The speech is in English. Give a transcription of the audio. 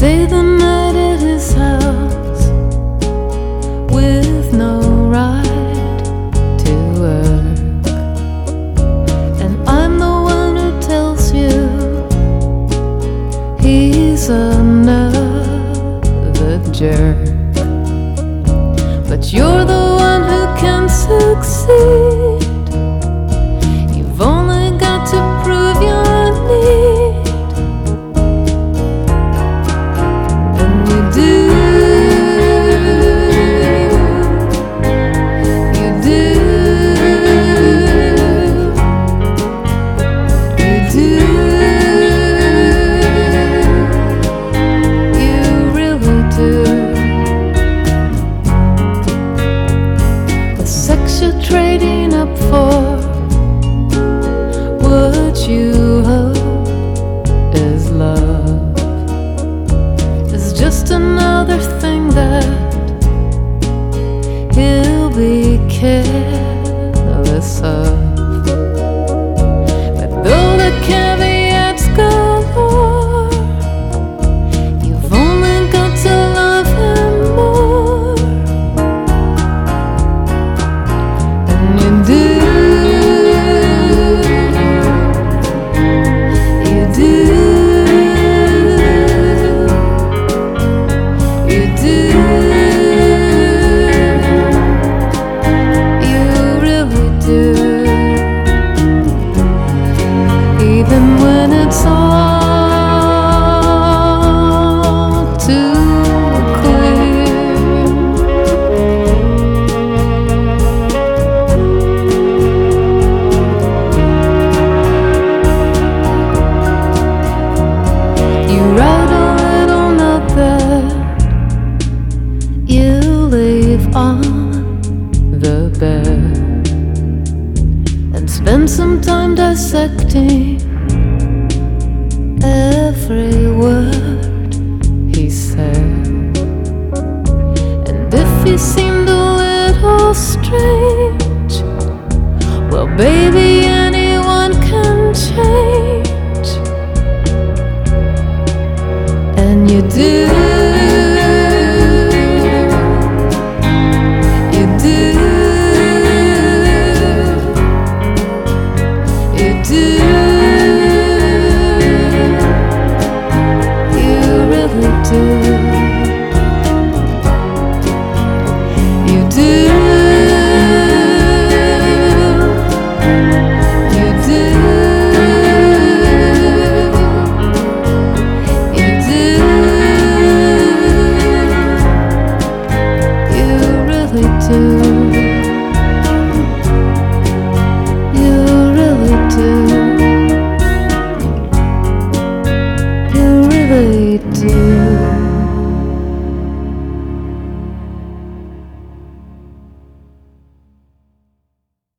stay the night at his house with no ride to work. And I'm the one who tells you he's another jerk. But you're the one who can succeed. You've only got to prove your need. And you do. You do. You do. You really do. The sex you're trading up for, what you hope is love, is just another thing that he'll be careless of. But though the caveats galore, you've only got to love him more. And you do. You do. You do. You really do. Even when it's all too clear. You write a little note that you leave on the bed, and spend some time dissecting every word he said. And if he seemed a little strange, well, baby, anyone can change. And you do.